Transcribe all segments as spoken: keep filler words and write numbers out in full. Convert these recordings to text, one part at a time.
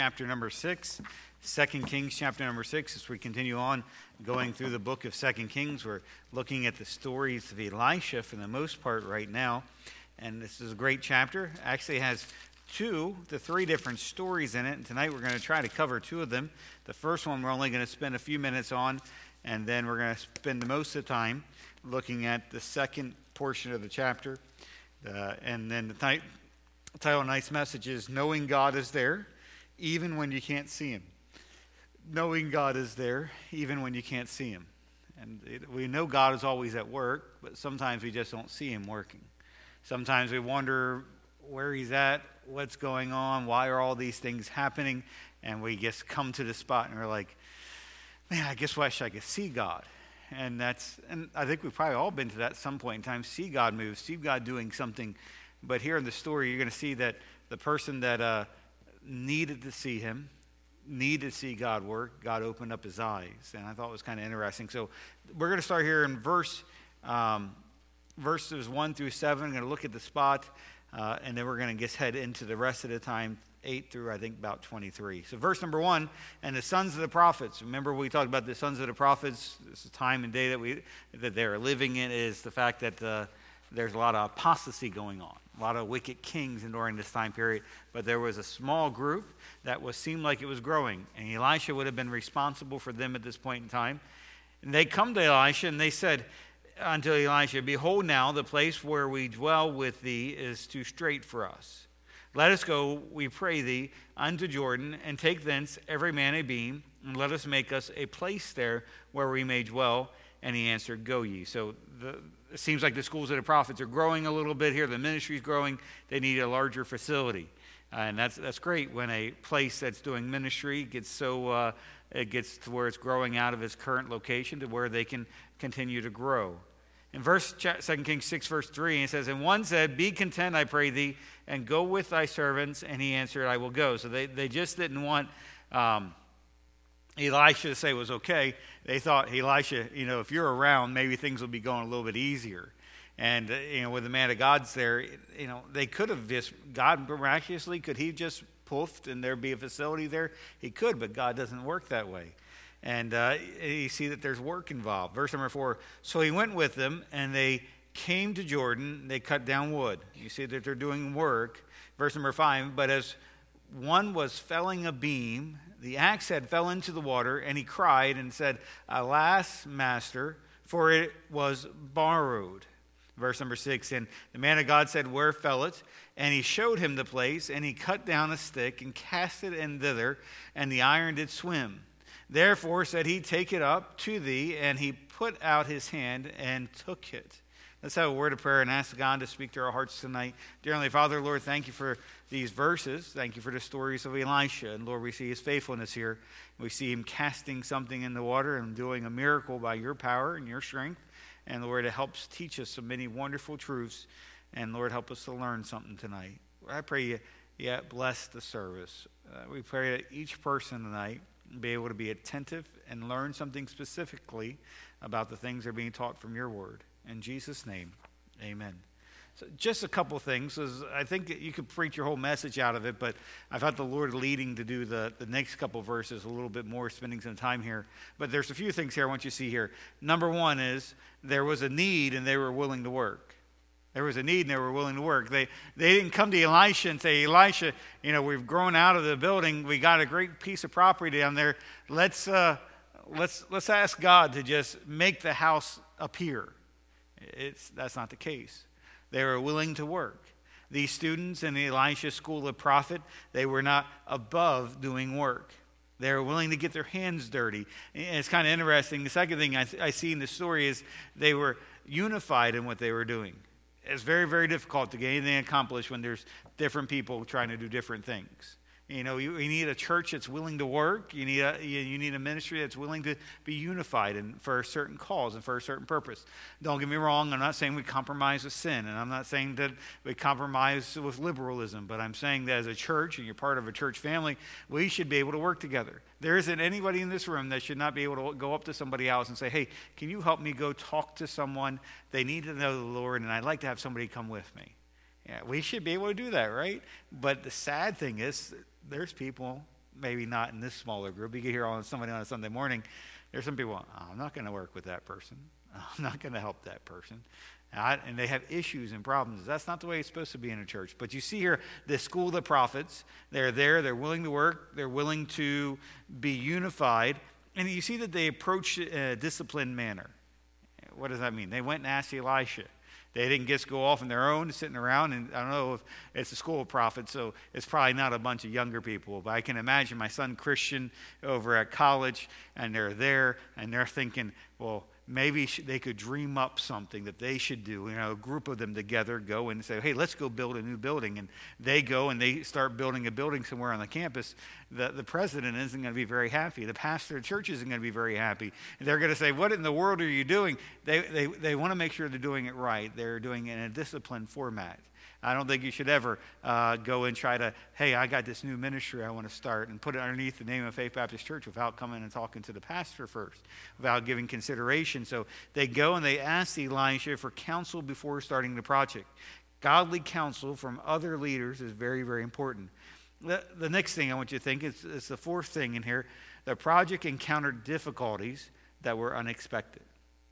Chapter number six, Second Kings chapter number six. As we continue on going through the book of Second Kings, we're looking at the stories of Elisha for the most part right now. And this is a great chapter. Actually has two to three different stories in it. And tonight we're going to try to cover two of them. The first one we're only going to spend a few minutes on. And then we're going to spend most of the time looking at the second portion of the chapter. Uh, and then the th- title of tonight's message is Knowing God is There, Even When You Can't See Him. Knowing God is there, even when you can't see Him. And it, we know God is always at work, but sometimes we just don't see Him working. Sometimes we wonder where He's at, what's going on, why are all these things happening, and we just come to the spot and we're like, man, I just wish I could see God. And that's, and I think we've probably all been to that at some point in time, see God move, see God doing something. But here in the story, you're going to see that the person that uh, needed to see Him, needed to see God work, God opened up his eyes. And I thought it was kind of interesting. So we're going to start here in verse, um, verses one through seven. I'm going to look at the spot, uh, and then we're going to just head into the rest of the time, eight through, I think, about twenty-three. So verse number one, and the sons of the prophets. Remember we talked about the sons of the prophets. This is time and day that we that they're living in, is the fact that uh, there's a lot of apostasy going on. A lot of wicked kings during this time period. But there was a small group that was seemed like it was growing. And Elisha would have been responsible for them at this point in time. And they come to Elisha and they said unto Elisha, Behold now, the place where we dwell with thee is too strait for us. Let us go, we pray thee, unto Jordan, and take thence every man a beam, and let us make us a place there where we may dwell. And he answered, Go ye. So the, it seems like the schools of the prophets are growing a little bit here. The ministry is growing. They need a larger facility. Uh, and that's that's great when a place that's doing ministry gets so, uh, it gets to where it's growing out of its current location to where they can continue to grow. In verse Second Kings six, verse three, it says, And one said, Be content, I pray thee, and go with thy servants. And he answered, I will go. So they, they just didn't want um, Elisha to say it was okay. They thought, Elisha, you know, if you're around, maybe things will be going a little bit easier. And, uh, you know, with the man of God's there, you know, they could have just, God miraculously, could he just poofed and there be a facility there? He could, but God doesn't work that way. And uh, you see that there's work involved. Verse number four, so he went with them, and they came to Jordan. They cut down wood. You see that they're doing work. Verse number five, but as one was felling a beam, the axe head fell into the water, and he cried and said, Alas, master, for it was borrowed. Verse number six, and the man of God said, Where fell it? And he showed him the place, and he cut down a stick and cast it in thither, and the iron did swim. Therefore said he, Take it up to thee, and he put out his hand and took it. Let's have a word of prayer and ask God to speak to our hearts tonight. Dear Heavenly Father, Lord, thank you for these verses. Thank you for the stories of Elisha. And Lord, we see his faithfulness here. We see him casting something in the water and doing a miracle by your power and your strength. And Lord, it helps teach us so many wonderful truths. And Lord, help us to learn something tonight. I pray you, yeah, bless the service. Uh, we pray that each person tonight be able to be attentive and learn something specifically about the things that are being taught from your word. In Jesus' name, amen. So just a couple things. I think you could preach your whole message out of it, but I thought the Lord leading to do the, the next couple verses a little bit more, spending some time here. But there's a few things here I want you to see here. Number one is there was a need and they were willing to work. There was a need and they were willing to work. They they didn't come to Elisha and say, Elisha, you know, we've grown out of the building. We got a great piece of property down there. Let's uh, let's let's ask God to just make the house appear. It's that's not the case. They were willing to work. These students in the Elisha School of Prophet, they were not above doing work. They were willing to get their hands dirty. And it's kind of interesting. The second thing I, I see in the story is they were unified in what they were doing. It's very, very difficult to get anything accomplished when there's different people trying to do different things. You know, you, you need a church that's willing to work. You need a you, you need a ministry that's willing to be unified and for a certain cause and for a certain purpose. Don't get me wrong. I'm not saying we compromise with sin, and I'm not saying that we compromise with liberalism. But I'm saying that as a church, and you're part of a church family, we should be able to work together. There isn't anybody in this room that should not be able to go up to somebody else and say, "Hey, can you help me go talk to someone? They need to know the Lord, and I'd like to have somebody come with me." Yeah, we should be able to do that, right? But the sad thing is, there's people maybe not in this smaller group. You can hear on somebody on a Sunday morning, there's some people, oh, I'm not going to work with that person. I'm not going to help that person. And, I, and they have issues and problems. That's not the way it's supposed to be in a church. But you see here, the school of the prophets, they're there, they're willing to work, they're willing to be unified. And you see that they approach it in a disciplined manner. What does that mean? They went and asked Elisha. They didn't just go off on their own, sitting around, and I don't know if it's a school of prophets, so it's probably not a bunch of younger people, but I can imagine my son Christian over at college, and they're there, and they're thinking, well, maybe they could dream up something that they should do. You know, a group of them together go and say, hey, let's go build a new building. And they go and they start building a building somewhere on the campus. The, the president isn't going to be very happy. The pastor of the church isn't going to be very happy. And they're going to say, what in the world are you doing? They, they, they want to make sure they're doing it right. They're doing it in a disciplined format. I don't think you should ever uh, go and try to, hey, I got this new ministry I want to start, and put it underneath the name of Faith Baptist Church without coming and talking to the pastor first, without giving consideration. So they go and they ask Elisha for counsel before starting the project. Godly counsel from other leaders is very, very important. The, the next thing I want you to think is, is the fourth thing in here. The project encountered difficulties that were unexpected.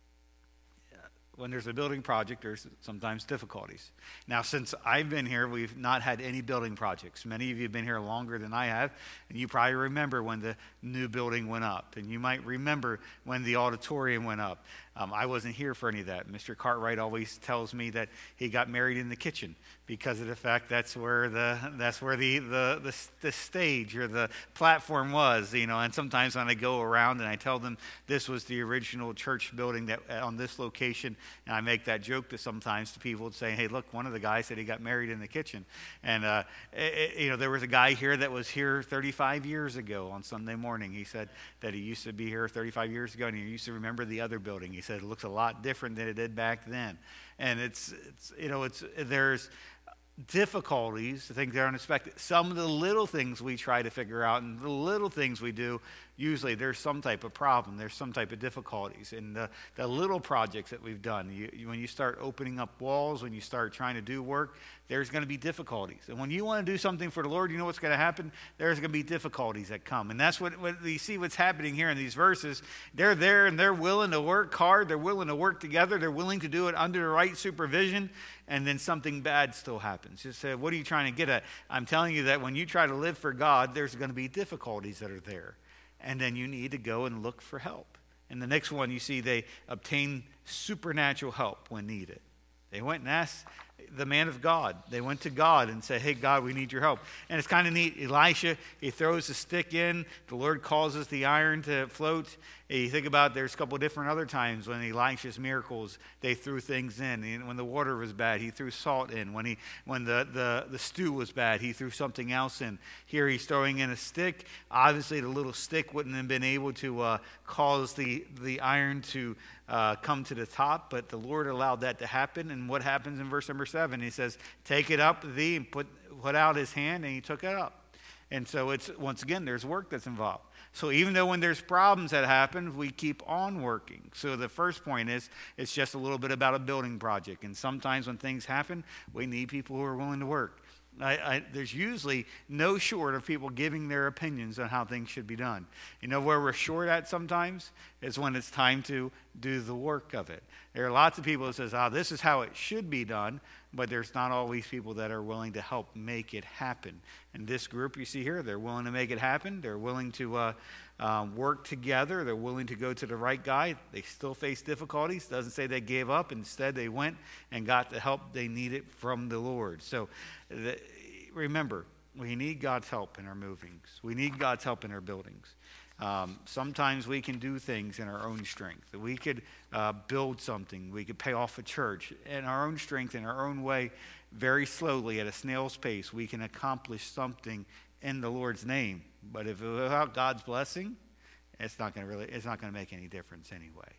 When there's a building project, there's sometimes difficulties. Now, since I've been here, we've not had any building projects. Many of you have been here longer than I have, and you probably remember when the new building went up, and you might remember when the auditorium went up. Um, I wasn't here for any of that. Mister Cartwright always tells me that he got married in the kitchen because of the fact that's where the that's where the the the, the stage or the platform was, you know. And sometimes when I go around and I tell them this was the original church building that on this location, and I make that joke to sometimes to people saying, "Hey, look, one of the guys said he got married in the kitchen," and uh, it, you know, there was a guy here that was here thirty-five years ago on Sunday morning. He said that he used to be here thirty-five years ago, and he used to remember the other building. He said it looks a lot different than it did back then, and it's, it's you know, it's there's difficulties, things that are unexpected. Some of the little things we try to figure out, and the little things we do, usually there's some type of problem, there's some type of difficulties. And the, the little projects that we've done, you, you, when you start opening up walls, when you start trying to do work, there's going to be difficulties. And when you want to do something for the Lord, you know what's going to happen? There's going to be difficulties that come. And that's what, what you see what's happening here in these verses. They're there and they're willing to work hard, they're willing to work together, they're willing to do it under the right supervision, and then something bad still happens. Just say, what are you trying to get at? I'm telling you that when you try to live for God, there's going to be difficulties that are there. And then you need to go and look for help. And the next one, you see they obtain supernatural help when needed. They went and asked the man of God. They went to God and said, hey, God, we need your help. And it's kind of neat. Elisha, he throws the stick in. The Lord causes the iron to float. You think about, there's a couple of different other times when Elisha's miracles, they threw things in. And when the water was bad, he threw salt in. When he, when the, the, the stew was bad, he threw something else in. Here he's throwing in a stick. Obviously, the little stick wouldn't have been able to uh, cause the, the iron to uh, come to the top, but the Lord allowed that to happen. And what happens in verse number seven? He says, take it up thee, and put, put out his hand, and he took it up. And so it's, once again, there's work that's involved. So even though when there's problems that happen, we keep on working. So the first point is, it's just a little bit about a building project. And sometimes when things happen, we need people who are willing to work. I, I, there's usually no short of people giving their opinions on how things should be done. You know where we're short at sometimes? Is when it's time to do the work of it. There are lots of people that says, oh, this is how it should be done, but there's not always people that are willing to help make it happen. And this group you see here, they're willing to make it happen. They're willing to uh, uh, work together. They're willing to go to the right guy. They still face difficulties. Doesn't say they gave up. Instead, they went and got the help they needed from the Lord. So the, remember, we need God's help in our movings. We need God's help in our buildings. Um, sometimes we can do things in our own strength. We could uh, build something. We could pay off a church in our own strength, in our own way, very slowly at a snail's pace. We can accomplish something in the Lord's name. But if without God's blessing, it's not going to really, it's not going to make any difference anyway.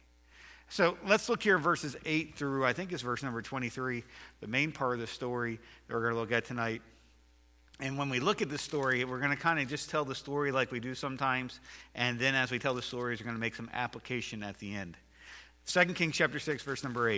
So let's look here verses eight through, I think it's verse number twenty-three, the main part of the story that we're going to look at tonight. And when we look at this story, we're going to kind of just tell the story like we do sometimes. And then as we tell the stories, we're going to make some application at the end. Second Kings chapter six, verse number eight.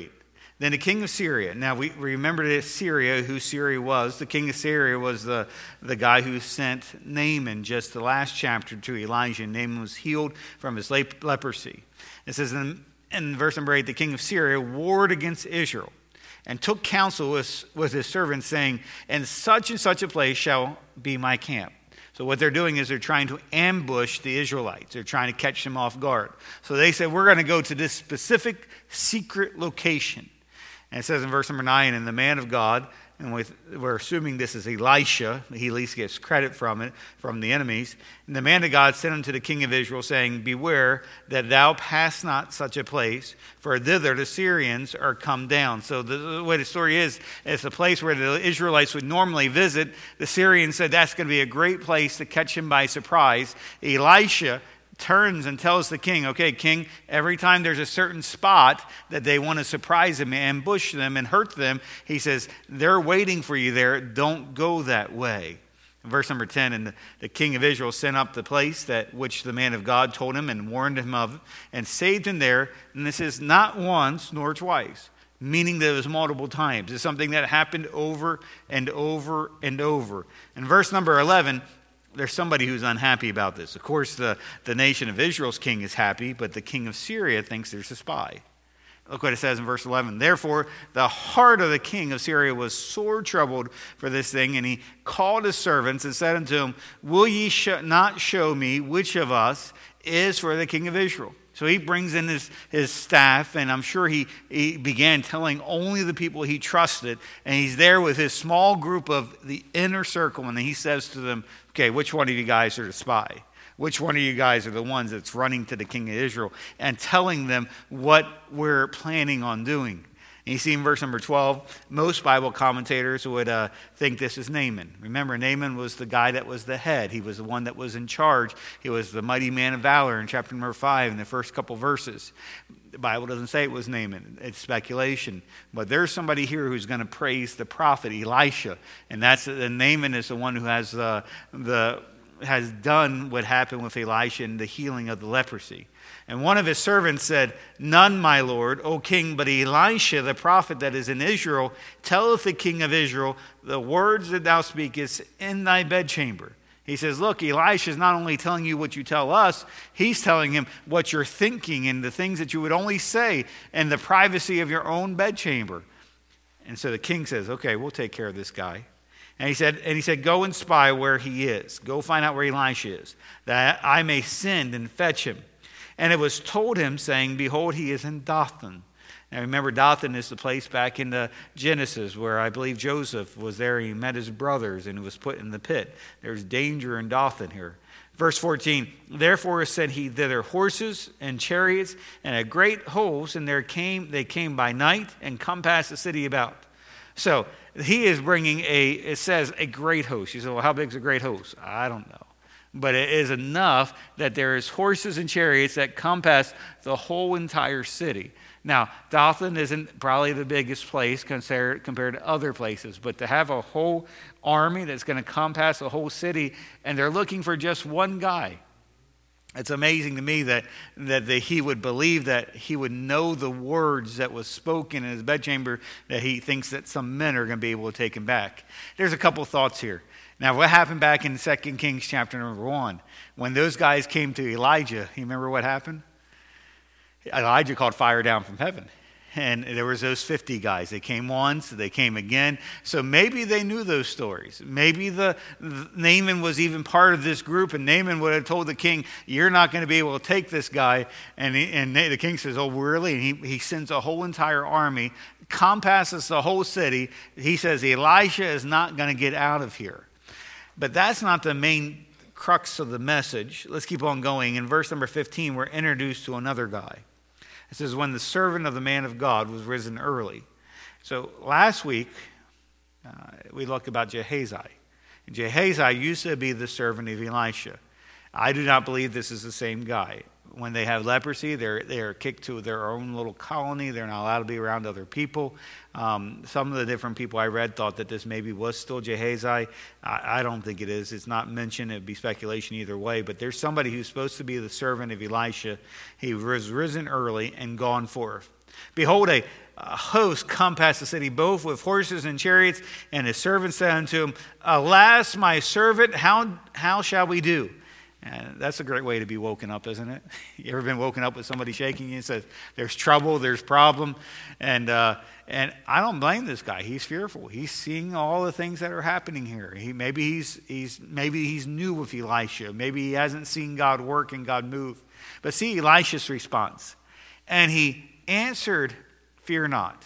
Then the king of Syria. Now we remember that Syria, who Syria was. The king of Syria was the, the guy who sent Naaman just the last chapter to Elijah. Naaman was healed from his lep- leprosy. It says in, in verse number eight, the king of Syria warred against Israel and took counsel with, with his servants, saying, in such and such a place shall be my camp. So what they're doing is they're trying to ambush the Israelites. They're trying to catch them off guard. So they said, we're going to go to this specific secret location. And it says in verse number nine, and the man of God, and with, we're assuming this is Elisha, he at least gets credit from it, from the enemies. And the man of God sent unto the king of Israel, saying, beware that thou pass not such a place, for thither the Syrians are come down. So the, the way the story is, it's a place where the Israelites would normally visit. The Syrians said that's going to be a great place to catch him by surprise. Elisha turns and tells the king, okay, king, every time there's a certain spot that they want to surprise him, ambush them, and hurt them, he says, they're waiting for you there. Don't go that way. Verse number ten, and the, the king of Israel sent up the place that which the man of God told him and warned him of, and saved him there. And this is not once nor twice, meaning that it was multiple times. It's something that happened over and over and over. In verse number eleven, there's somebody who's unhappy about this. Of course, the, the nation of Israel's king is happy, but the king of Syria thinks there's a spy. Look what it says in verse eleven. Therefore, the heart of the king of Syria was sore troubled for this thing, and he called his servants and said unto them, will ye sh- not show me which of us is for the king of Israel? So he brings in his, his staff, and I'm sure he, he began telling only the people he trusted. And he's there with his small group of the inner circle, and he says to them, okay, which one of you guys are the spy? Which one of you guys are the ones that's running to the king of Israel and telling them what we're planning on doing? And you see in verse number twelve, most Bible commentators would uh, think this is Naaman. Remember, Naaman was the guy that was the head. He was the one that was in charge. He was the mighty man of valor in chapter number five in the first couple verses. The Bible doesn't say it was Naaman. It's speculation. But there's somebody here who's going to praise the prophet Elisha. And that's and Naaman is the one who has uh, the has done what happened with Elisha and the healing of the leprosy. And one of his servants said, none, my lord, O king, but Elisha, the prophet that is in Israel, telleth the king of Israel, the words that thou speakest in thy bedchamber. He says, look, Elisha is not only telling you what you tell us, he's telling him what you're thinking and the things that you would only say in the privacy of your own bedchamber. And so the king says, okay, we'll take care of this guy. And he said, and he said, go and spy where he is. Go find out where Elisha is, that I may send and fetch him. And it was told him, saying, behold, he is in Dothan. Now remember, Dothan is the place back in the Genesis where I believe Joseph was there. He met his brothers and was put in the pit. There's danger in Dothan here. Verse fourteen, therefore sent he thither horses and chariots and a great host, and there came they came by night and compassed the city about. So he is bringing a, it says, a great host. You say, well, how big is a great host? I don't know. But it is enough that there is horses and chariots that compass the whole entire city. Now, Dothan isn't probably the biggest place compared, compared to other places, but to have a whole army that's going to compass the whole city, and they're looking for just one guy. It's amazing to me that, that the, he would believe that he would know the words that was spoken in his bedchamber, that he thinks that some men are going to be able to take him back. There's a couple thoughts here. Now, what happened back in Second Kings chapter number one? When those guys came to Elijah, you remember what happened? Elijah called fire down from heaven. And there was those fifty guys. They came once, they came again. So maybe they knew those stories. Maybe the, the Naaman was even part of this group, and Naaman would have told the king, you're not going to be able to take this guy. And, he, and the king says, oh, really? And he, he sends a whole entire army, compasses the whole city. He says, Elisha is not going to get out of here. But that's not the main crux of the message. Let's keep on going. In verse number fifteen, we're introduced to another guy. It says, when the servant of the man of God was risen early. So last week, uh, we looked about Gehazi. And Gehazi used to be the servant of Elisha. I do not believe this is the same guy. When they have leprosy, they're, they're kicked to their own little colony. They're not allowed to be around other people. Um, some of the different people I read thought that this maybe was still Gehazi. I, I don't think it is. It's not mentioned. It would be speculation either way. But there's somebody who's supposed to be the servant of Elisha. He was risen early and gone forth. Behold, a, a host come past the city, both with horses and chariots, and his servant said unto him, Alas, my servant, how, how shall we do? And that's a great way to be woken up, isn't it? You ever been woken up with somebody shaking you and says, there's trouble, there's problem? And uh, and I don't blame this guy. He's fearful. He's seeing all the things that are happening here. He maybe he's he's maybe he's new with Elisha. Maybe he hasn't seen God work and God move. But see Elisha's response. And he answered, Fear not.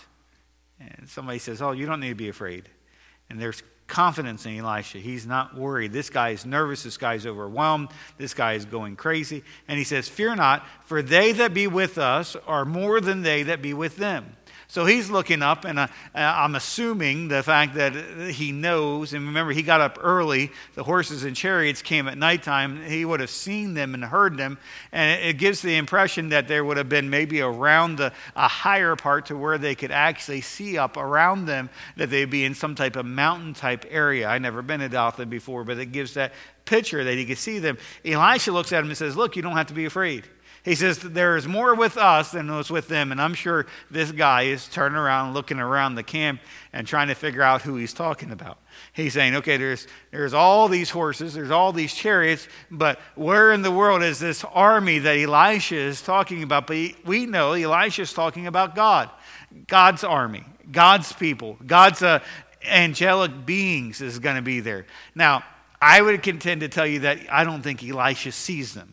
And somebody says, Oh, you don't need to be afraid. And there's confidence in Elisha. He's not worried. This guy is nervous. This guy is overwhelmed. This guy is going crazy. And he says, Fear not, for they that be with us are more than they that be with them. So he's looking up, and uh, I'm assuming the fact that he knows, and remember, he got up early. The horses and chariots came at nighttime. He would have seen them and heard them, and it gives the impression that there would have been maybe around the, a higher part to where they could actually see up around them, that they'd be in some type of mountain-type area. I've never been to Dothan before, but it gives that picture that he could see them. Elisha looks at him and says, Look, you don't have to be afraid. He says, there is more with us than was with them. And I'm sure this guy is turning around, looking around the camp and trying to figure out who he's talking about. He's saying, okay, there's, there's all these horses, there's all these chariots, but where in the world is this army that Elisha is talking about? But he, we know Elisha is talking about God, God's army, God's people, God's uh, angelic beings is going to be there. Now, I would contend to tell you that I don't think Elisha sees them.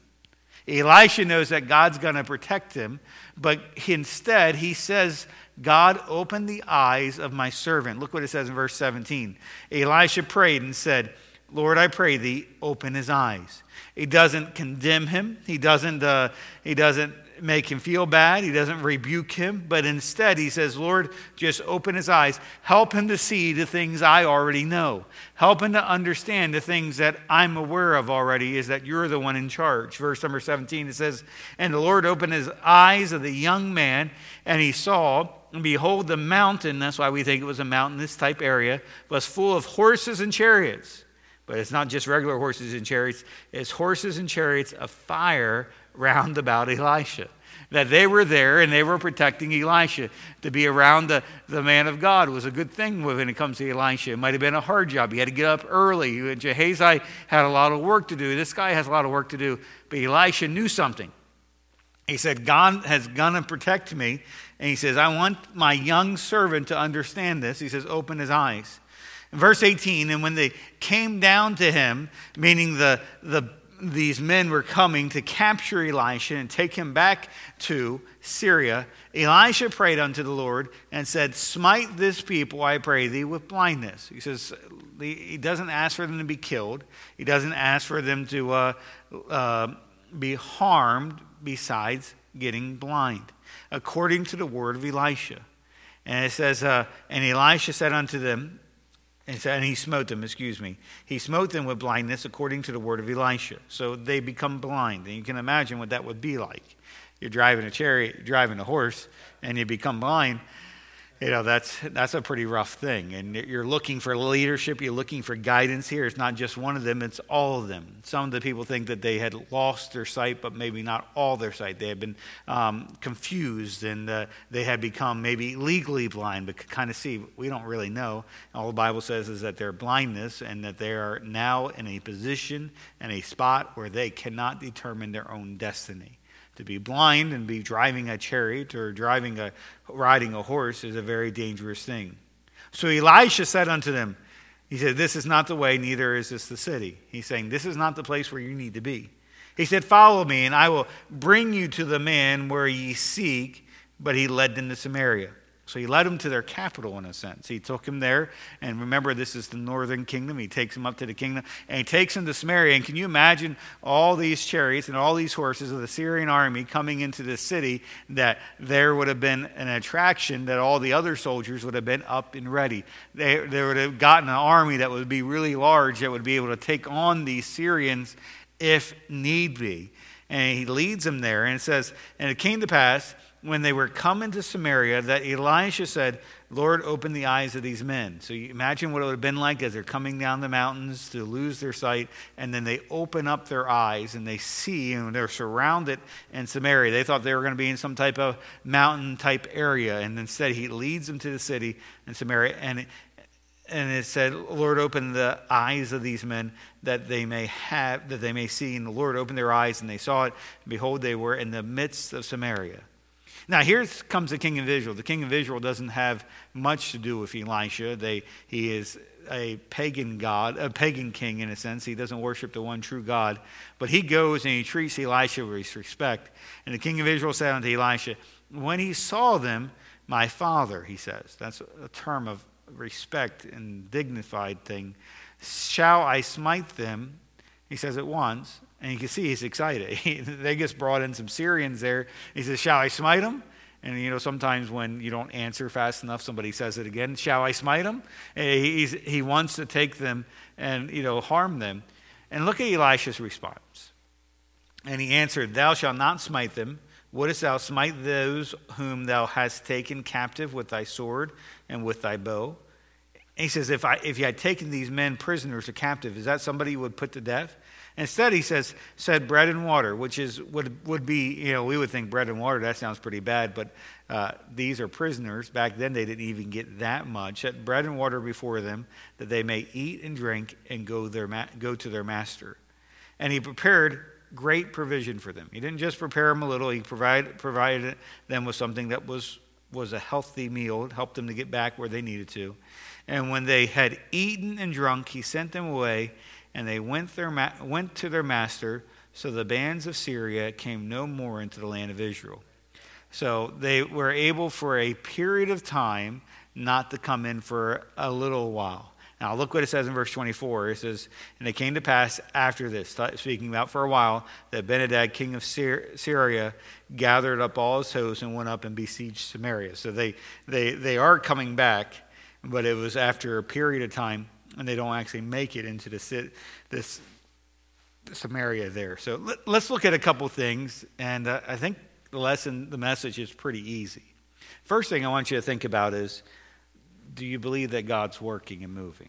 Elisha knows that God's going to protect him, but instead he says, God, open the eyes of my servant. Look what it says in verse seventeen. Elisha prayed and said, Lord, I pray thee, open his eyes. He doesn't condemn him. He doesn't, uh, he doesn't make him feel bad. He doesn't rebuke him, but instead he says, Lord, just open his eyes. Help him to see the things I already know. Help him to understand the things that I'm aware of already, is that you're the one in charge. Verse number seventeen, it says, And the Lord opened his eyes of the young man, and he saw, and behold, the mountain, that's why we think it was a mountainous type area, was full of horses and chariots. But it's not just regular horses and chariots. It's horses and chariots of fire round about Elisha. That they were there and they were protecting Elisha. To be around the, the man of God was a good thing when it comes to Elisha. It might have been a hard job. He had to get up early. Gehazi had a lot of work to do. This guy has a lot of work to do. But Elisha knew something. He said, God has gonna protect me. And he says, I want my young servant to understand this. He says, open his eyes. In verse eighteen, and when they came down to him, meaning the, the these men were coming to capture Elisha and take him back to Syria, Elisha prayed unto the Lord and said, Smite this people, I pray thee, with blindness. He says, he doesn't ask for them to be killed. He doesn't ask for them to uh, uh, be harmed besides getting blind, according to the word of Elisha. And it says, uh, and Elisha said unto them, And, so, and he smote them, excuse me. He smote them with blindness according to the word of Elisha. So they become blind. And you can imagine what that would be like. You're driving a chariot, you're driving a horse, and you become blind. You know, that's that's a pretty rough thing. And you're looking for leadership, you're looking for guidance here. It's not just one of them, it's all of them. Some of the people think that they had lost their sight, but maybe not all their sight. They had been um, confused, and uh, they had become maybe legally blind, but could kind of see. We don't really know. All the Bible says is that they're blindness, and that they are now in a position and a spot where they cannot determine their own destiny. To be blind and be driving a chariot or driving a riding a horse is a very dangerous thing. So Elisha said unto them, he said, This is not the way, neither is this the city. He's saying, this is not the place where you need to be. He said, Follow me, and I will bring you to the man where ye seek. But he led them to Samaria. So he led them to their capital in a sense. He took him there, and remember, this is the northern kingdom. He takes him up to the kingdom, and he takes him to Samaria. And can you imagine all these chariots and all these horses of the Syrian army coming into the city, that there would have been an attraction that all the other soldiers would have been up and ready. They, they would have gotten an army that would be really large, that would be able to take on these Syrians if need be. And he leads them there, and it says, And it came to pass, when they were coming to Samaria that Elisha said, Lord, open the eyes of these men. So you imagine what it would have been like as they're coming down the mountains to lose their sight, and then they open up their eyes and they see, and they're surrounded in Samaria. They thought they were going to be in some type of mountain type area, and instead he leads them to the city in Samaria, and it, and it said, Lord, open the eyes of these men that they may have, that they may see. And the Lord opened their eyes, and they saw it. And behold, they were in the midst of Samaria. Now, here comes the king of Israel. The king of Israel doesn't have much to do with Elisha. They, he is a pagan god, a pagan king in a sense. He doesn't worship the one true God. But he goes and he treats Elisha with respect. And the king of Israel said unto Elisha, when he saw them, my father, he says. That's a term of respect and dignified thing. Shall I smite them? He says it once. And you can see he's excited. He, they just brought in some Syrians there. He says, shall I smite them? And, you know, sometimes when you don't answer fast enough, somebody says it again. Shall I smite them? He's, he wants to take them and, you know, harm them. And look at Elisha's response. And he answered, thou shalt not smite them. Wouldest thou smite those whom thou hast taken captive with thy sword and with thy bow? And he says, if I if you had taken these men prisoners or captive, is that somebody you would put to death? Instead, he says, said bread and water, which is would would be, you know, we would think bread and water, that sounds pretty bad, but uh, these are prisoners. Back then, they didn't even get that much. Set bread and water before them, that they may eat and drink and go their ma- go to their master. And he prepared great provision for them. He didn't just prepare them a little; he provided provided them with something that was was a healthy meal, helped them to get back where they needed to. And when they had eaten and drunk, he sent them away. And they went, their ma- went to their master, so the bands of Syria came no more into the land of Israel. So they were able for a period of time not to come in for a little while. Now look what it says in verse twenty-four. It says, and it came to pass after this, speaking about for a while, that Ben-Hadad, king of Syria, gathered up all his hosts and went up and besieged Samaria. So they, they, they are coming back, but it was after a period of time. And they don't actually make it into the, this Samaria there. So let, let's look at a couple things. And uh, I think the lesson, the message is pretty easy. First thing I want you to think about is, do you believe that God's working and moving?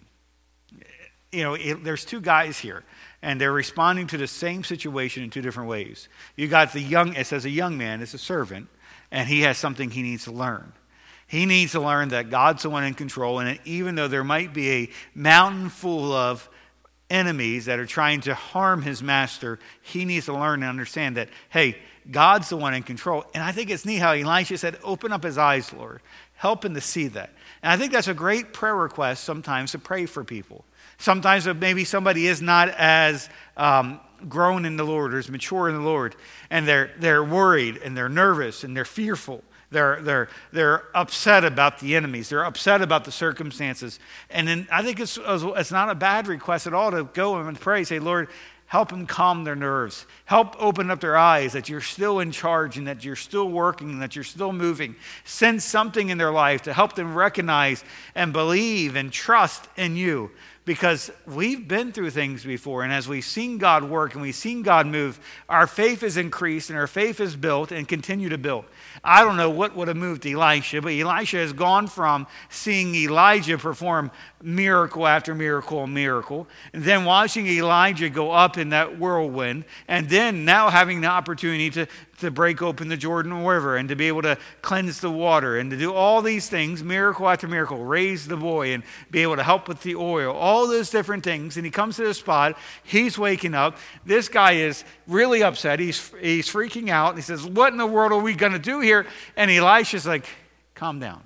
You know, it, there's two guys here, and they're responding to the same situation in two different ways. You got the young, it says a young man is a servant, and he has something he needs to learn. He needs to learn that God's the one in control, and even though there might be a mountain full of enemies that are trying to harm his master, he needs to learn and understand that, hey, God's the one in control. And I think it's neat how Elisha said, open up his eyes, Lord. Help him to see that. And I think that's a great prayer request sometimes to pray for people. Sometimes maybe somebody is not as um, grown in the Lord or as mature in the Lord, and they're they're worried and they're nervous and they're fearful. They're, they're, they're upset about the enemies. They're upset about the circumstances. And then I think it's, it's not a bad request at all to go and pray. Say, Lord, help them calm their nerves. Help open up their eyes that you're still in charge and that you're still working and that you're still moving. Send something in their life to help them recognize and believe and trust in you. Because we've been through things before, and as we've seen God work and we've seen God move, our faith is increased and our faith is built and continue to build. I don't know what would have moved Elisha, but Elisha has gone from seeing Elijah perform miracle after miracle and miracle, and then watching Elijah go up in that whirlwind, and then now having the opportunity to, to break open the Jordan River and to be able to cleanse the water and to do all these things, miracle after miracle, raise the boy and be able to help with the oil, all those different things. And he comes to this spot, he's waking up. This guy is really upset. He's, he's freaking out. He says, what in the world are we going to do here? And Elisha's like, calm down.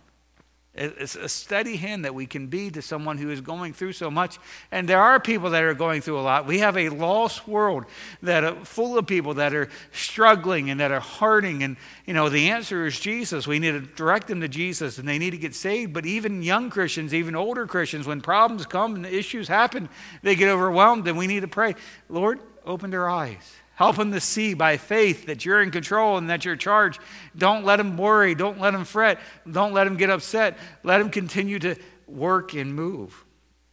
It's a steady hand that we can be to someone who is going through so much. And there are people that are going through a lot. We have a lost world that are full of people that are struggling and that are hurting. And, you know, the answer is Jesus. We need to direct them to Jesus, and they need to get saved. But even young Christians, even older Christians, when problems come and issues happen, they get overwhelmed, and we need to pray, Lord, open their eyes. Help them to see by faith that you're in control and that you're in charge. Don't let them worry. Don't let them fret. Don't let them get upset. Let them continue to work and move.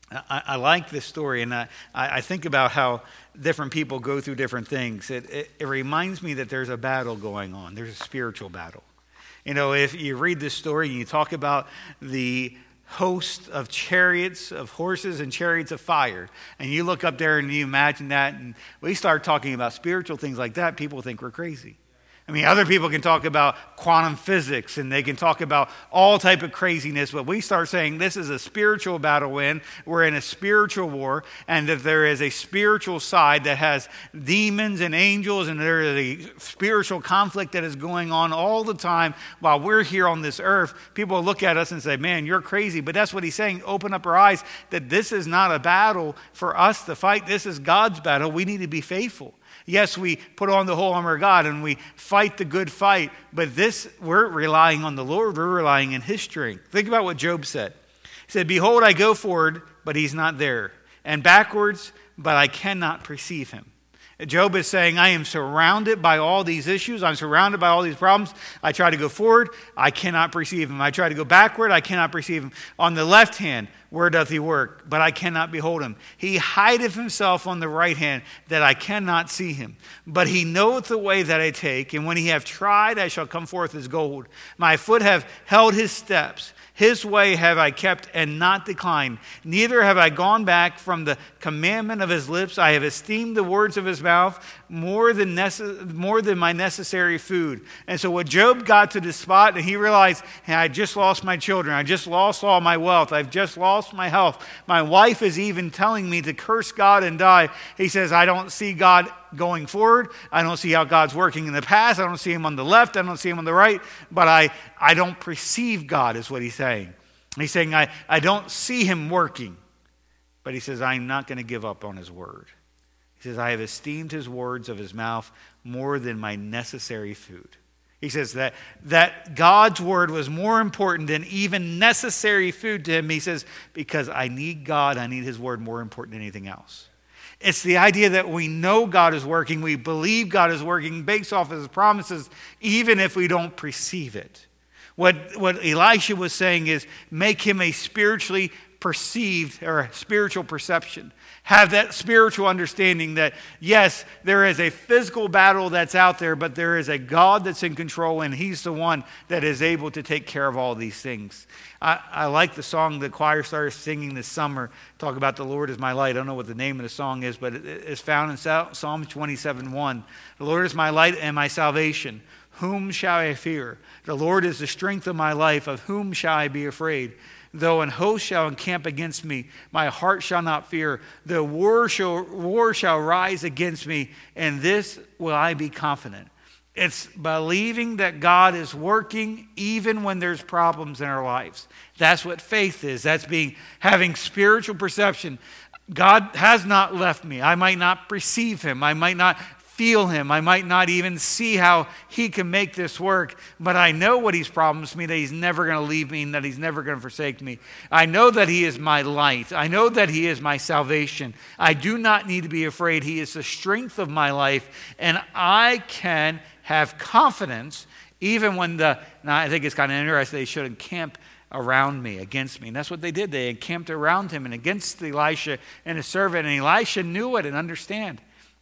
I, I like this story, and I, I think about how different people go through different things. It, it, it reminds me that there's a battle going on. There's a spiritual battle. You know, if you read this story and you talk about the host of chariots, of horses and chariots of fire, and you look up there and you imagine that, and we start talking about spiritual things like that, people think we're crazy. I mean, other people can talk about quantum physics and they can talk about all type of craziness, but we start saying this is a spiritual battle win. We're in a spiritual war, and that there is a spiritual side that has demons and angels, and there is a spiritual conflict that is going on all the time while we're here on this earth. People look at us and say, man, you're crazy. But that's what he's saying. Open up our eyes that this is not a battle for us to fight. This is God's battle. We need to be faithful. Yes, we put on the whole armor of God and we fight the good fight, but this, we're relying on the Lord. We're relying in his strength. Think about what Job said. He said, behold, I go forward, but he's not there, and backwards, but I cannot perceive him. Job is saying, I am surrounded by all these issues. I'm surrounded by all these problems. I try to go forward, I cannot perceive him. I try to go backward, I cannot perceive him. On the left hand, where doth he work? But I cannot behold him. He hideth himself on the right hand, that I cannot see him. But he knoweth the way that I take, and when he have tried, I shall come forth as gold. My foot have held his steps. His way have I kept and not declined. Neither have I gone back from the commandment of his lips. I have esteemed the words of his mouth more than necess- more than my necessary food. And so when Job got to this spot and he realized, hey, I just lost my children. I just lost all my wealth. I've just lost my health. My wife is even telling me to curse God and die. He says, I don't see God going forward. I don't see how God's working in the past. I don't see him on the left. I don't see him on the right. But I, I don't perceive God, is what he's saying. He's saying, I, I don't see him working. But he says, I'm not going to give up on his word. He says, I have esteemed his words of his mouth more than my necessary food. He says that, that God's word was more important than even necessary food to him. He says, because I need God, I need his word more important than anything else. It's the idea that we know God is working, we believe God is working based off of his promises, even if we don't perceive it. What, what Elisha was saying is make him a spiritually perceived or a spiritual perception. Have that spiritual understanding that, yes, there is a physical battle that's out there, but there is a God that's in control, and he's the one that is able to take care of all these things. I, I like the song the choir started singing this summer, talk about the Lord is my light. I don't know what the name of the song is, but it, it's found in Psalm twenty-seven one. The Lord is my light and my salvation. Whom shall I fear? The Lord is the strength of my life. Of whom shall I be afraid? Though an host shall encamp against me, my heart shall not fear. The war shall, war shall rise against me, and this will I be confident. It's believing that God is working even when there's problems in our lives. That's what faith is. That's being having spiritual perception. God has not left me. I might not perceive him. I might not feel him. I might not even see how he can make this work, but I know what he's promised me, that he's never going to leave me and that he's never going to forsake me. I know that he is my light. I know that he is my salvation. I do not need to be afraid. He is the strength of my life, and I can have confidence even when the, now I think it's kind of interesting, they should encamp around me, against me. And that's what they did. They encamped around him and against Elisha and his servant, and Elisha knew it and understand.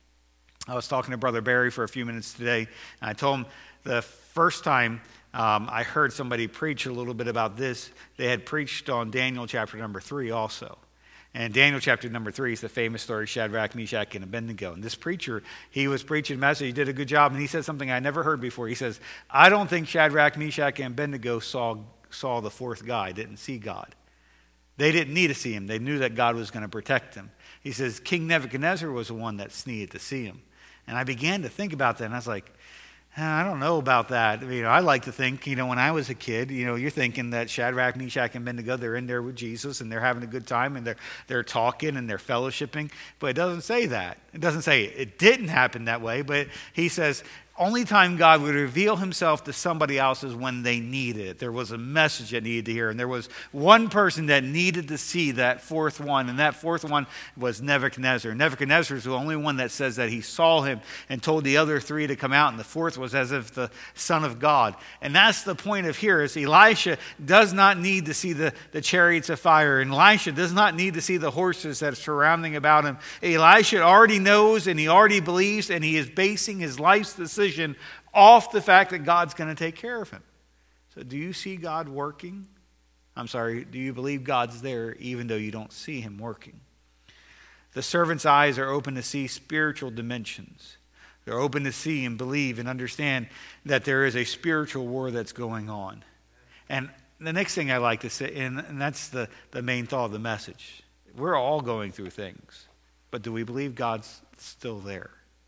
I was talking to Brother Barry for a few minutes today, and I told him the first time um, I heard somebody preach a little bit about this, they had preached on Daniel chapter number three also. And Daniel chapter number three is the famous story, Shadrach, Meshach, and Abednego. And this preacher, he was preaching a message, he did a good job, and he said something I never heard before. He says, I don't think Shadrach, Meshach, and Abednego saw, saw the fourth guy, didn't see God. They didn't need to see him. They knew that God was going to protect them. He says, King Nebuchadnezzar was the one that needed to see him. And I began to think about that, and I was like, I don't know about that. You know, I like to think, you know, when I was a kid, you know, you're thinking that Shadrach, Meshach, and Abednego, they're in there with Jesus, and they're having a good time, and they're they're talking, and they're fellowshipping. But it doesn't say that. It doesn't say it didn't happen that way, but he says, only time God would reveal himself to somebody else is when they needed it. There was a message that needed to hear. And there was one person that needed to see that fourth one. And that fourth one was Nebuchadnezzar. Nebuchadnezzar is the only one that says that he saw him and told the other three to come out. And the fourth was as if the Son of God. And that's the point of here is Elisha does not need to see the, the chariots of fire. And Elisha does not need to see the horses that are surrounding about him. Elisha already knows and he already believes, and he is basing his life's decision off the fact that God's going to take care of him. So do you see God working? I'm sorry, do you believe God's there even though you don't see him working? The servant's eyes are open to see spiritual dimensions. They're open to see and believe and understand that there is a spiritual war that's going on. And the next thing I like to say, and, and that's the, the main thought of the message. We're all going through things, but do we believe God's still there?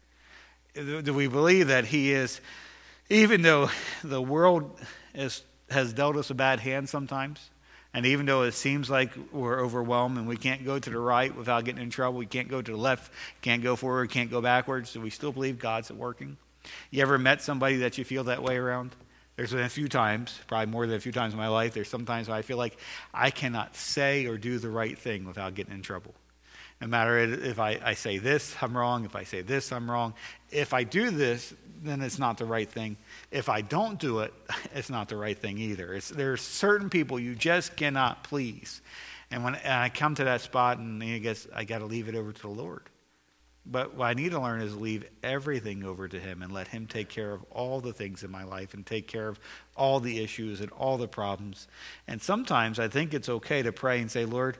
Do we believe that he is, even though the world is, has dealt us a bad hand sometimes, and even though it seems like we're overwhelmed and we can't go to the right without getting in trouble, we can't go to the left, can't go forward, can't go backwards, do we still believe God's at working? You ever met somebody that you feel that way around? There's been a few times, probably more than a few times in my life, there's sometimes when I feel like I cannot say or do the right thing without getting in trouble. No matter if I, I say this, I'm wrong. If I say this, I'm wrong. If I do this, then it's not the right thing. If I don't do it, it's not the right thing either. It's, there are certain people you just cannot please. And when and I come to that spot, and I guess I got to leave it over to the Lord. But what I need to learn is leave everything over to him and let him take care of all the things in my life and take care of all the issues and all the problems. And sometimes I think it's okay to pray and say, Lord,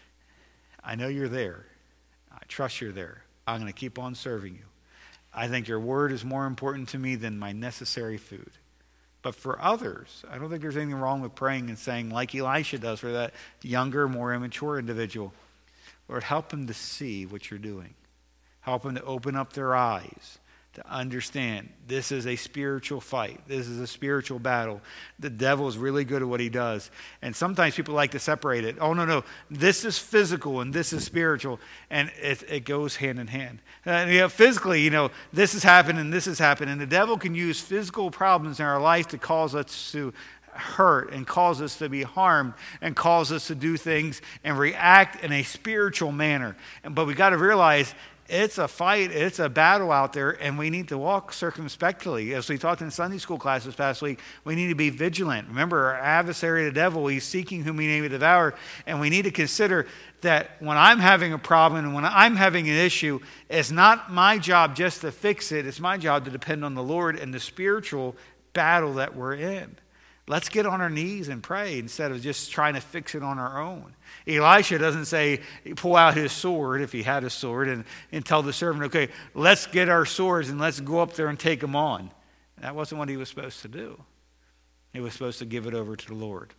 I know you're there. I trust you're there. I'm going to keep on serving you. I think your word is more important to me than my necessary food. But for others, I don't think there's anything wrong with praying and saying, like Elisha does for that younger, more immature individual, Lord, help them to see what you're doing. Help them to open up their eyes, to understand this is a spiritual fight. This is a spiritual battle. The devil is really good at what he does. And sometimes people like to separate it. Oh, no, no. This is physical and this is spiritual. And it, it goes hand in hand. Uh, you know, physically, you know, this has happened and this has happened. And the devil can use physical problems in our life to cause us to hurt and cause us to be harmed and cause us to do things and react in a spiritual manner. And, but we got to realize it's a fight, it's a battle out there, and we need to walk circumspectly. As we talked in Sunday school class this past week, we need to be vigilant. Remember, our adversary, the devil, he's seeking whom he may devour, and we need to consider that when I'm having a problem and when I'm having an issue, it's not my job just to fix it. It's my job to depend on the Lord and the spiritual battle that we're in. Let's get on our knees and pray instead of just trying to fix it on our own. Elisha doesn't say, pull out his sword, if he had a sword, and, and tell the servant, okay, let's get our swords and let's go up there and take them on. That wasn't what he was supposed to do. He was supposed to give it over to the Lord.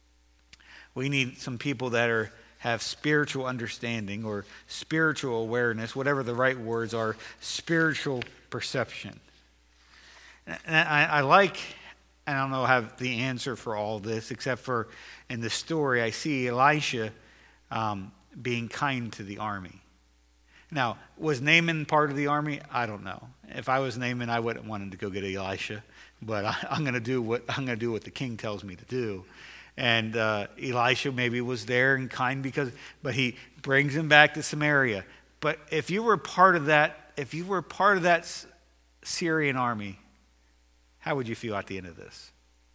We need some people that are have spiritual understanding or spiritual awareness, whatever the right words are, spiritual perception. And I, I like... I don't know have the answer for all this, except for in the story, I see Elisha um, being kind to the army. Now, was Naaman part of the army? I don't know. If I was Naaman, I wouldn't want him to go get Elisha, but I, I'm going to do what I'm going to do what the king tells me to do. And uh, Elisha maybe was there and kind because, but he brings him back to Samaria. But if you were part of that, if you were part of that Syrian army, how would you feel at the end of this?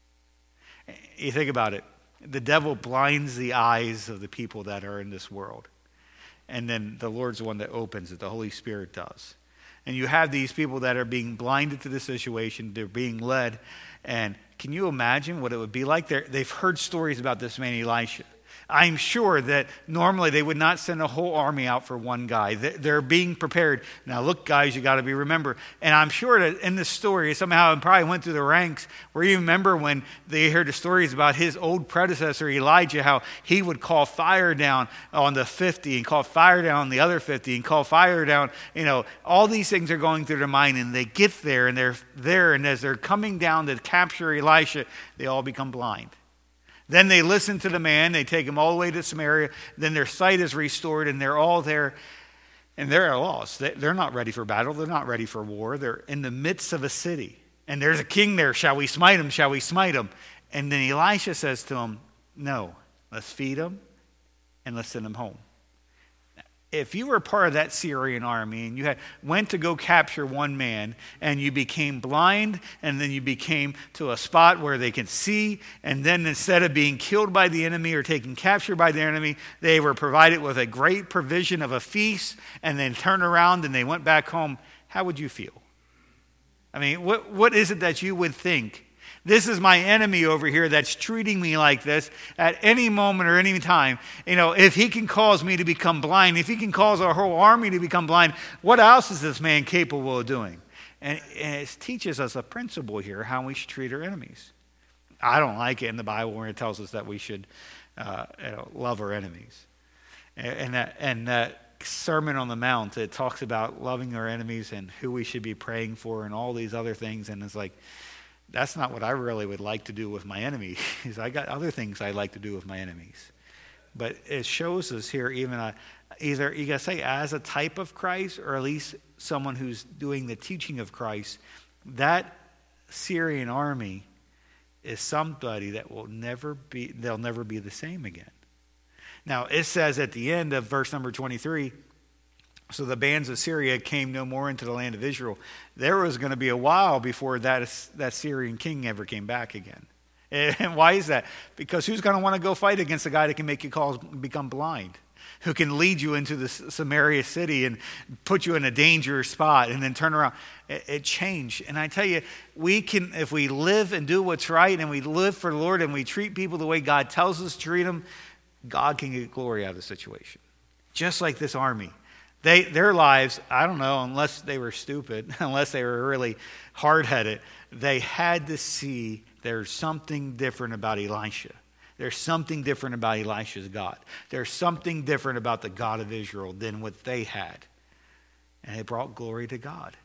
You think about it. The devil blinds the eyes of the people that are in this world. And then the Lord's the one that opens it. The Holy Spirit does. And you have these people that are being blinded to the situation. They're being led. And can you imagine what it would be like? They're, they've heard stories about this man Elisha. I'm sure that normally they would not send a whole army out for one guy. They're being prepared. Now, look, guys, you got to be remember. And I'm sure that in this story, somehow it probably went through the ranks where you remember when they heard the stories about his old predecessor, Elijah, how he would call fire down on the fifty and call fire down on the other fifty and call fire down. You know, all these things are going through their mind, and they get there and they're there. And as they're coming down to capture Elisha, they all become blind. Then they listen to the man. They take him all the way to Samaria. Then their sight is restored, and they're all there. And they're lost. They're not ready for battle. They're not ready for war. They're in the midst of a city. And there's a king there. Shall we smite him? Shall we smite him? And then Elisha says to him, no, let's feed him and let's send him home. If you were part of that Syrian army and you had went to go capture one man and you became blind and then you became to a spot where they can see, and then instead of being killed by the enemy or taken captured by the enemy, they were provided with a great provision of a feast and then turned around and they went back home, how would you feel? I mean, what what is it that you would think? This is my enemy over here that's treating me like this at any moment or any time. You know, if he can cause me to become blind, if he can cause our whole army to become blind, what else is this man capable of doing? And, and it teaches us a principle here, how we should treat our enemies. I don't like it in the Bible where it tells us that we should uh, you know, love our enemies. And, and, that, and that Sermon on the Mount, it talks about loving our enemies and who we should be praying for and all these other things. And it's like, that's not what I really would like to do with my enemies. I got other things I like to do with my enemies. But it shows us here even a, either, you got to say, as a type of Christ, or at least someone who's doing the teaching of Christ, that Syrian army is somebody that will never be, they'll never be the same again. Now, it says at the end of verse number twenty-three, so the bands of Syria came no more into the land of Israel. There was going to be a while before that, that Syrian king ever came back again. And why is that? Because who's going to want to go fight against a guy that can make you cause, become blind? Who can lead you into the Samaria city and put you in a dangerous spot and then turn around? It, it changed. And I tell you, we can, if we live and do what's right and we live for the Lord and we treat people the way God tells us to treat them, God can get glory out of the situation. Just like this army. They, their lives, I don't know, unless they were stupid, unless they were really hard-headed, they had to see there's something different about Elisha. There's something different about Elisha's God. There's something different about the God of Israel than what they had. And it brought glory to God.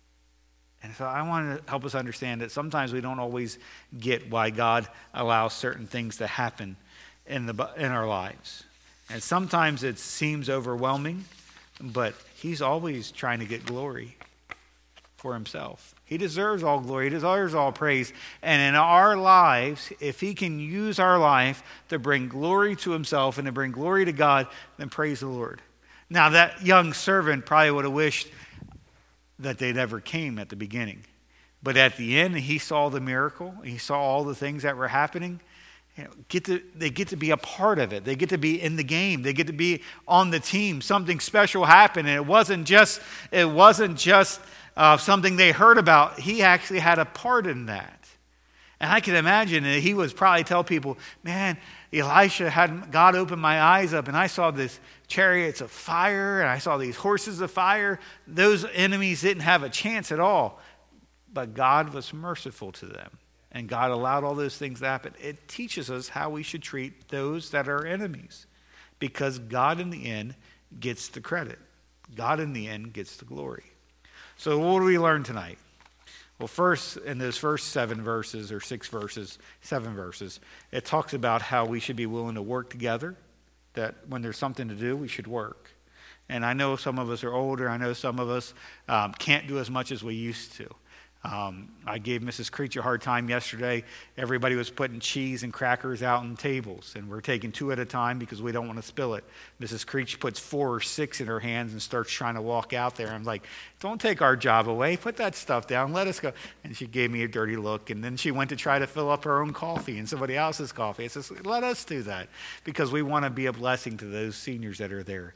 And so I want to help us understand that sometimes we don't always get why God allows certain things to happen in the in our lives. And sometimes it seems overwhelming. But he's always trying to get glory for himself. He deserves all glory. He deserves all praise. And in our lives, if he can use our life to bring glory to himself and to bring glory to God, then praise the Lord. Now, that young servant probably would have wished that they never came at the beginning. But at the end, he saw the miracle. He saw all the things that were happening. You know, get to, they get to be a part of it. They get to be in the game. They get to be on the team. Something special happened, and it wasn't just it wasn't just uh, something they heard about. He actually had a part in that. And I can imagine that he was probably tell people, "Man, Elisha had God open my eyes up, and I saw this chariots of fire, and I saw these horses of fire. Those enemies didn't have a chance at all, but God was merciful to them." And God allowed all those things to happen. It teaches us how we should treat those that are enemies. Because God in the end gets the credit. God in the end gets the glory. So what do we learn tonight? Well, first, in those first seven verses, or six verses, seven verses, it talks about how we should be willing to work together. That when there's something to do, we should work. And I know some of us are older. I know some of us um, can't do as much as we used to. Um, I gave Missus Creech a hard time yesterday. Everybody was putting cheese and crackers out on tables, and we're taking two at a time because we don't want to spill it. Missus Creech puts four or six in her hands and starts trying to walk out there. I'm like, don't take our job away. Put that stuff down. Let us go. And she gave me a dirty look, and then she went to try to fill up her own coffee and somebody else's coffee. I says, let us do that because we want to be a blessing to those seniors that are there.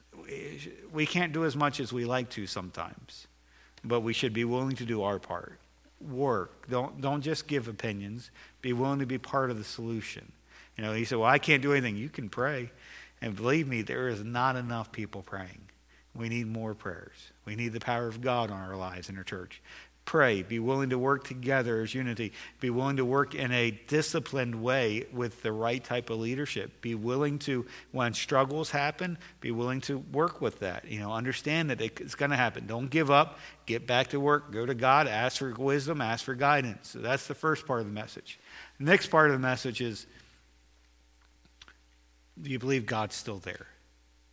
We can't do as much as we like to sometimes. But we should be willing to do our part. Work. Don't don't just give opinions. Be willing to be part of the solution. You know, he said, well, I can't do anything. You can pray. And believe me, there is not enough people praying. We need more prayers. We need the power of God on our lives in our church. Pray. Be willing to work together as unity. Be willing to work in a disciplined way with the right type of leadership. Be willing to, when struggles happen, be willing to work with that. You know, understand that it's going to happen. Don't give up. Get back to work. Go to God. Ask for wisdom. Ask for guidance. So that's the first part of the message. The next part of the message is, do you believe God's still there?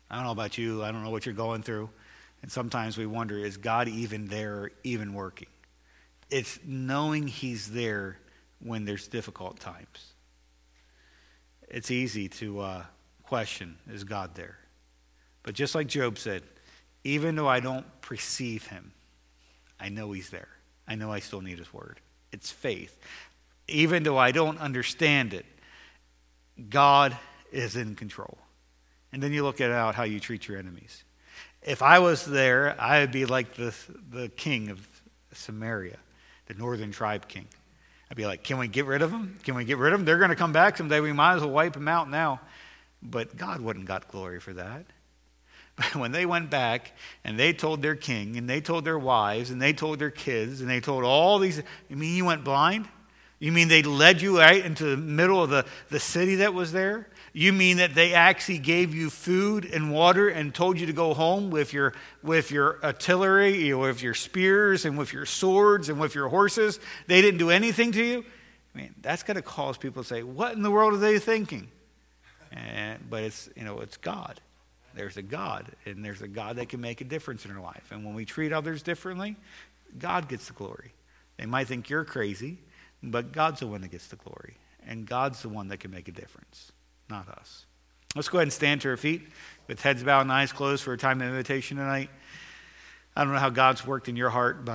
I don't know about you. I don't know what you're going through. And sometimes we wonder, is God even there, even working? It's knowing he's there when there's difficult times. It's easy to uh, question, is God there? But just like Job said, even though I don't perceive him, I know he's there. I know I still need his word. It's faith. Even though I don't understand it, God is in control. And then you look at out how you treat your enemies. If I was there, I would be like the, the king of Samaria, the northern tribe king. I'd be like, can we get rid of them? Can we get rid of them? They're going to come back someday. We might as well wipe them out now. But God wouldn't got glory for that. But when they went back and they told their king and they told their wives and they told their kids and they told all these, you mean you went blind? You mean they led you right into the middle of the, the city that was there? You mean that they actually gave you food and water and told you to go home with your with your artillery, with your spears and with your swords and with your horses? They didn't do anything to you? I mean, that's going to cause people to say, what in the world are they thinking? And, but it's, you know, it's God. There's a God, and there's a God that can make a difference in our life. And when we treat others differently, God gets the glory. They might think you're crazy, but God's the one that gets the glory. And God's the one that can make a difference, not us. Let's go ahead and stand to our feet with heads bowed and eyes closed for a time of invitation tonight. I don't know how God's worked in your heart, but